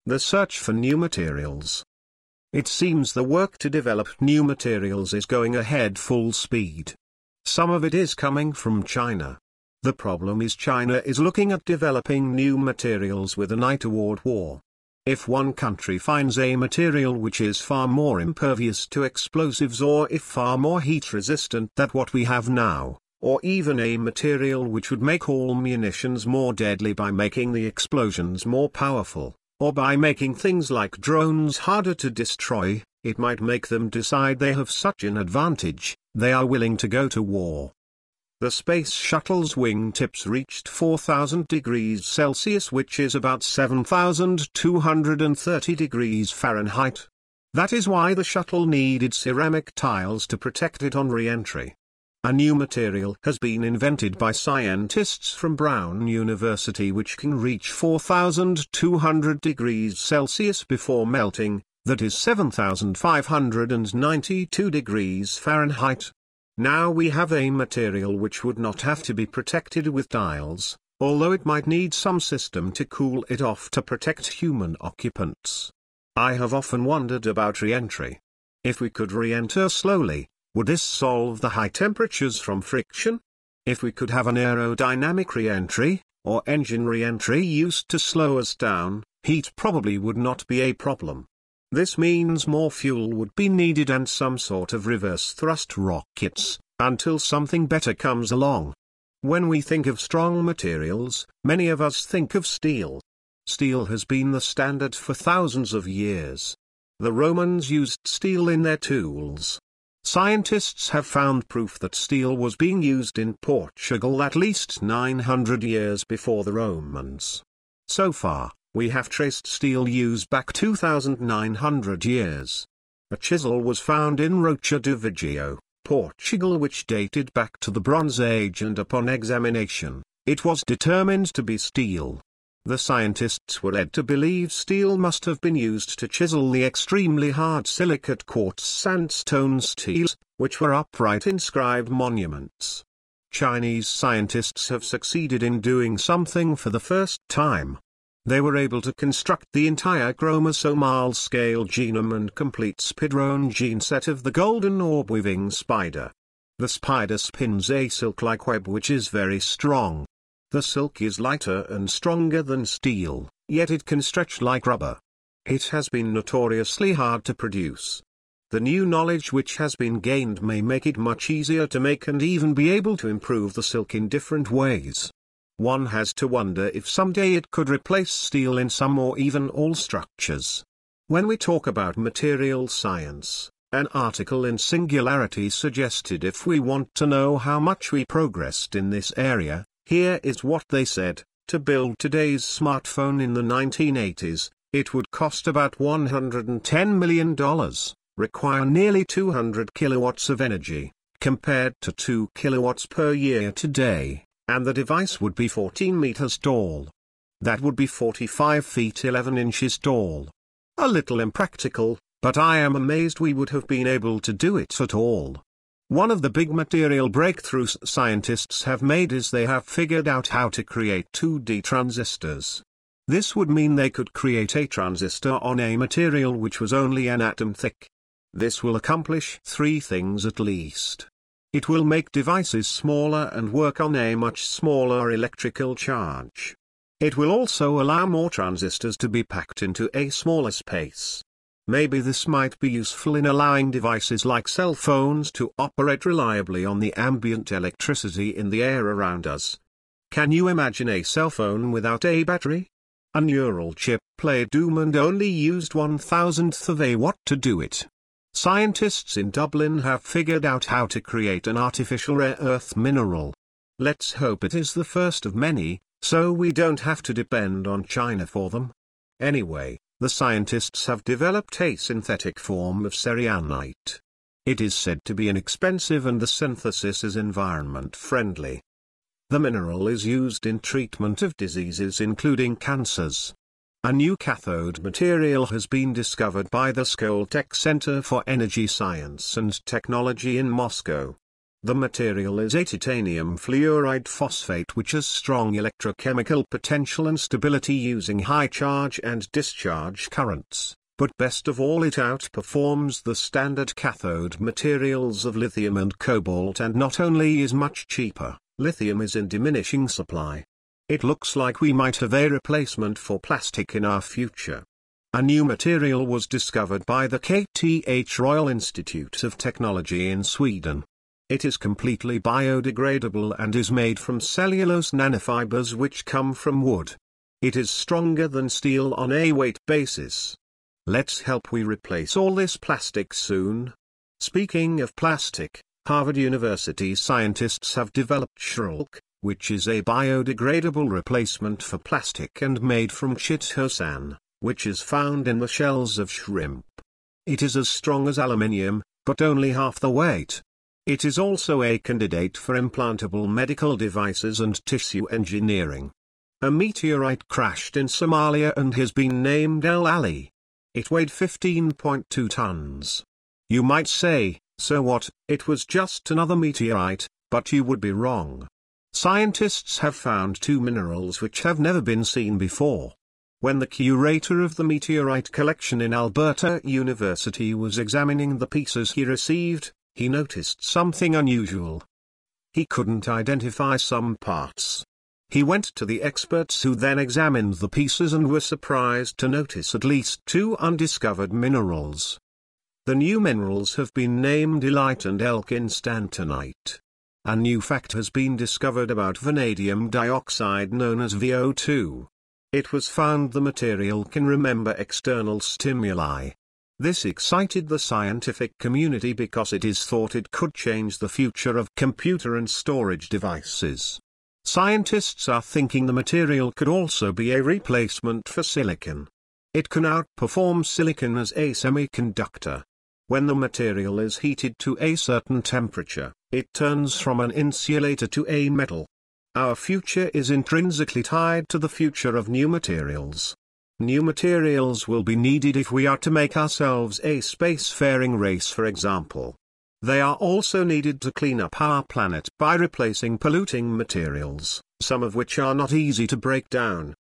The search for new materials. It seems the work to develop new materials is going ahead full speed. Some of it is coming from China. The problem is China is looking at developing new materials with an eye toward war. If one country finds a material which is far more impervious to explosives, or if far more heat resistant than what we have now, or even a material which would make all munitions more deadly by making the explosions more powerful, or by making things like drones harder to destroy, it might make them decide they have such an advantage, they are willing to go to war. The Space Shuttle's wingtips reached 4,000 degrees Celsius, which is about 7,230 degrees Fahrenheit. That is why the shuttle needed ceramic tiles to protect it on re-entry. A new material has been invented by scientists from Brown University which can reach 4,200 degrees Celsius before melting, that is 7,592 degrees Fahrenheit. Now we have a material which would not have to be protected with tiles, although it might need some system to cool it off to protect human occupants. I have often wondered about re-entry. If we could re-enter slowly, would this solve the high temperatures from friction? If we could have an aerodynamic re-entry, or engine re-entry used to slow us down, heat probably would not be a problem. This means more fuel would be needed and some sort of reverse thrust rockets, until something better comes along. When we think of strong materials, many of us think of steel. Steel has been the standard for thousands of years. The Romans used steel in their tools. Scientists have found proof that steel was being used in Portugal at least 900 years before the Romans. So far, we have traced steel use back 2,900 years. A chisel was found in Rocha do Vigio, Portugal, which dated back to the Bronze Age, and upon examination, it was determined to be steel. The scientists were led to believe steel must have been used to chisel the extremely hard silicate quartz sandstone steels, which were upright inscribed monuments. Chinese scientists have succeeded in doing something for the first time. They were able to construct the entire chromosomal scale genome and complete spidrone gene set of the golden orb-weaving spider. The spider spins a silk-like web which is very strong. The silk is lighter and stronger than steel, yet it can stretch like rubber. It has been notoriously hard to produce. The new knowledge which has been gained may make it much easier to make and even be able to improve the silk in different ways. One has to wonder if someday it could replace steel in some or even all structures. When we talk about material science, an article in Singularity suggested if we want to know how much we progressed in this area, here is what they said: to build today's smartphone in the 1980s, it would cost about $110 million, require nearly 200 kilowatts of energy, compared to 2 kilowatts per year today. And the device would be 14 meters tall. That would be 45 feet 11 inches tall. A little impractical, but I am amazed we would have been able to do it at all. One of the big material breakthroughs scientists have made is they have figured out how to create 2D transistors. This would mean they could create a transistor on a material which was only an atom thick. This will accomplish three things at least. It will make devices smaller and work on a much smaller electrical charge. It will also allow more transistors to be packed into a smaller space. Maybe this might be useful in allowing devices like cell phones to operate reliably on the ambient electricity in the air around us. Can you imagine a cell phone without a battery? A neural chip played Doom and only used 1,000th of a watt to do it. Scientists in Dublin have figured out how to create an artificial rare earth mineral. Let's hope it is the first of many, so we don't have to depend on China for them. Anyway, the scientists have developed a synthetic form of cerianite. It is said to be inexpensive and the synthesis is environment friendly. The mineral is used in treatment of diseases including cancers. A new cathode material has been discovered by the Skoltech Center for Energy Science and Technology in Moscow. The material is a titanium fluoride phosphate which has strong electrochemical potential and stability using high charge and discharge currents, but best of all it outperforms the standard cathode materials of lithium and cobalt, and not only is much cheaper, lithium is in diminishing supply. It looks like we might have a replacement for plastic in our future. A new material was discovered by the KTH Royal Institute of Technology in Sweden. It is completely biodegradable and is made from cellulose nanofibers which come from wood. It is stronger than steel on a weight basis. Let's help we replace all this plastic soon. Speaking of plastic, Harvard University scientists have developed Shulk, which is a biodegradable replacement for plastic and made from chitosan, which is found in the shells of shrimp. It is as strong as aluminium, but only half the weight. It is also a candidate for implantable medical devices and tissue engineering. A meteorite crashed in Somalia and has been named El Ali. It weighed 15.2 tons. You might say, so what, it was just another meteorite, but you would be wrong. Scientists have found two minerals which have never been seen before. When the curator of the meteorite collection in Alberta University was examining the pieces he received, he noticed something unusual. He couldn't identify some parts. He went to the experts who then examined the pieces and were surprised to notice at least two undiscovered minerals. The new minerals have been named elite and elkinstantonite. A new fact has been discovered about vanadium dioxide known as VO2. It was found the material can remember external stimuli. This excited the scientific community because it is thought it could change the future of computer and storage devices. Scientists are thinking the material could also be a replacement for silicon. It can outperform silicon as a semiconductor. When the material is heated to a certain temperature, it turns from an insulator to a metal. Our future is intrinsically tied to the future of new materials. New materials will be needed if we are to make ourselves a spacefaring race, for example. They are also needed to clean up our planet by replacing polluting materials, some of which are not easy to break down.